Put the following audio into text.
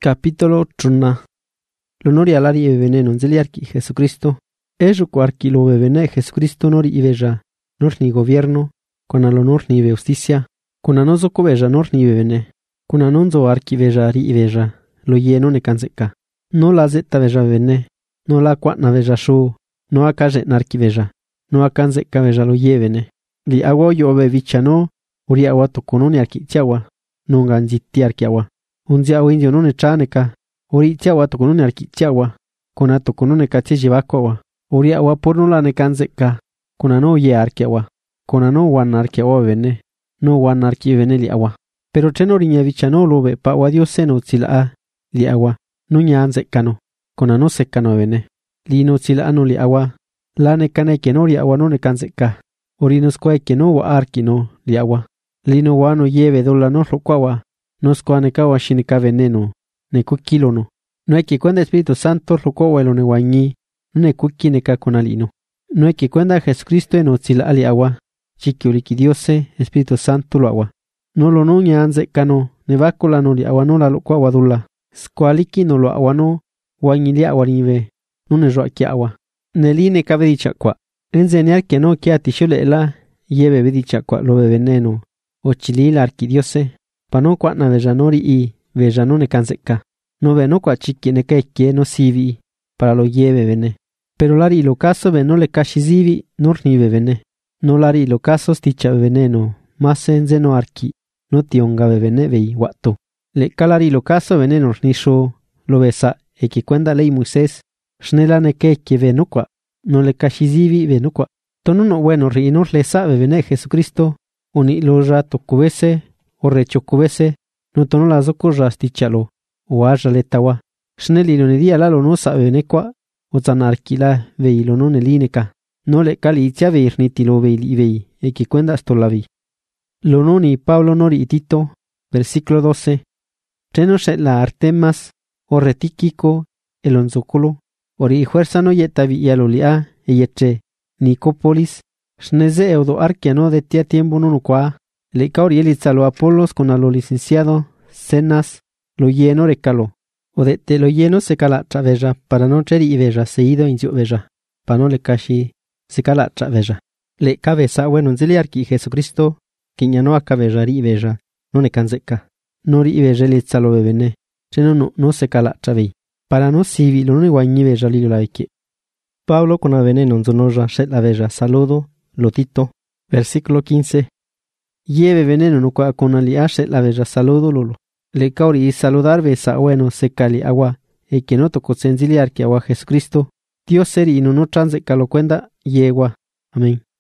Capítulo 3. Lonori alari e veneno nzeliarki Jesucristo. Ello cuarki lo bebene Jesucristo nori ibeja. Norni gobierno, con alonor ni justicia, con anozo cobeja norni bebene, con anonzo arki veja ri ibeja, lo lleno ne canseca. No la zeta veja bebene, no la cuatna veja show, no akaje narki veja, no akanseca veja lo llevene. Li agua yo bevicha no, uri agua tocononi arki tiagua, no ganjiti arki agua. Unzia o indio no ne chaneka, ori tiagua tocononi arki tiagua, con ato conone cache jivakwa, uri agua por no la ne canseca. Con ano ye arki agua, con ano wan arki agua bene, no wan arki bene li agua. Pero cheno riña vichano lobe pa agua Dios seno tzila li agua, no nyan secano, con ano secano bene. Li no tzila no li agua, la ne cane que no li agua no ne canseca, ori nos quay que no wa arki no li agua. Li no wa no lleve dola no roquagua, nos quane kawa shinika veneno, ne kukilo no. No hay que cuando Espíritu Santo roquagua lo ne wañi, no ne kuki ne ka con alino. No hay que cuando Jesucristo en otzila ali agua, chiquioliki Diose, Espíritu Santo lo agua. No lo no nyanze cano, ne vacola no li agua no la lo agua dula. Squaliki no lo agua no, wañili agua nive, no ne roaki agua. Neli ne cabe dicha qua. Enseñar que no que atishule la, lleve dicha qua lo veneno, o chilila arquidiose, pa no qua na vejanori y vejano ne canseca. No ve no qua chiqui ne que no sivi, para lo lleve vene. Pero lari lo caso ve no le cashizivi nor ni bevene. No lari lo caso sticha veneno, más enze no arki, no tionga bevene vei guato. Le calari lo caso veneno ni sho, lo besa, e que cuenda ley Moisés, shnela ne que ve no qua, no le cashizivi ve no qua. Tono no bueno ri no le sabe bene Jesucristo, o ni lo rato cubese, o recho cubese, no tono la zoko rastichalo, o aja le tawa. Shneli lo ne dia la lo no sabe bene qua. O zanarkila veilo no nelineka, no le calicia veir ni tilo veili vei, e que cuenda esto la vi. Lo no ni Pablo nori y Tito, versículo 12. Trenoshe la artemas, o retíquico, el onzocolo, ori fuerza no yetavi y alolia, e yeche, Nicópolis, shneze eudo arquia no de tia tiempo no qua, le cauri elizalo Apolos con a lo licenciado, cenas, lo lleno recalo. O de te lo lleno se cala traveja, para no cheri y veja, se ido in su veja, para no le cashi, se cala traveja. Le cabeza bueno nzeliarki Jesucristo, que ya no acabeja ri veja, no ne canseca, no ri veja le tzalo bebene, cheno no se cala travei, para no sivi lo no guañi veja li la veke. Pablo con la veneno en zonoja shet la veja, saludo, lotito, versículo 15. Lleve veneno no qua con alia shet la veja, saludo lolo. Le cauri y saludar besa bueno se cali agua, e que no tocó sencillar que agua Jesucristo, Dios seri y no transe calo cuenda, yegua. Amén.